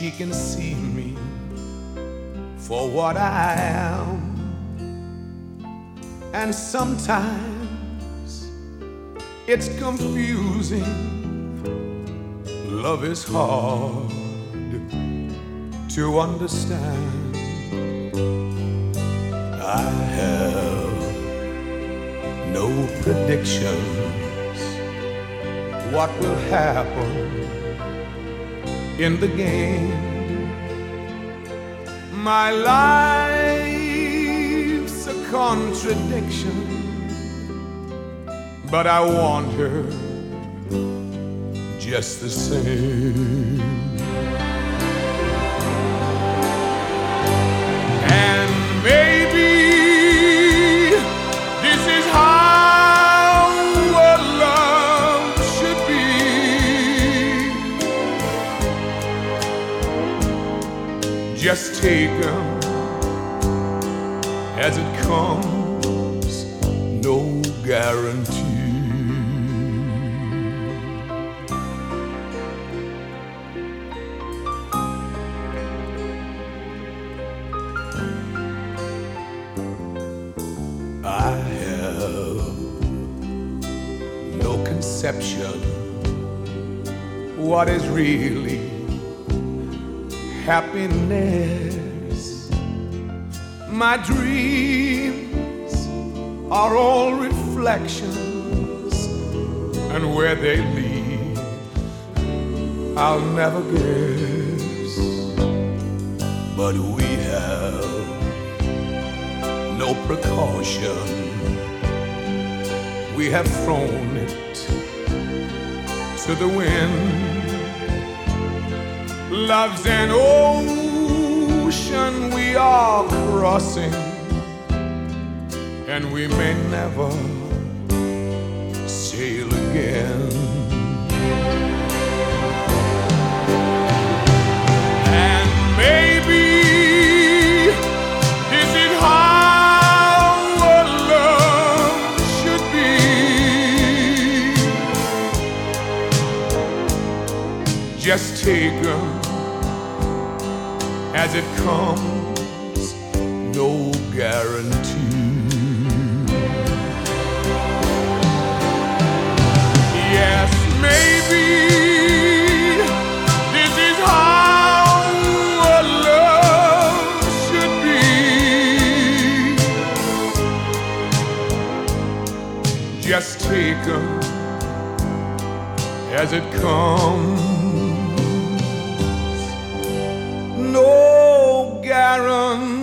she can see me for what I am. And sometimes it's confusing. Love is hard to understand. I have no predictions what will happen in the game. My life's a contradiction, but I want her just the same. And maybe this is how a love should be. Just take them as it comes, no guarantee. I have no conception what is really happiness. My dreams are all reflections, and where they lead I'll never guess. But we have no precaution. We have thrown it to the wind. Love's an ocean we are crossing, and we may never sail again. And maybe this is how a love should be. Just take her as it comes, no guarantee. Yes, maybe this is how a love should be. Just take her as it comes, no guarantee.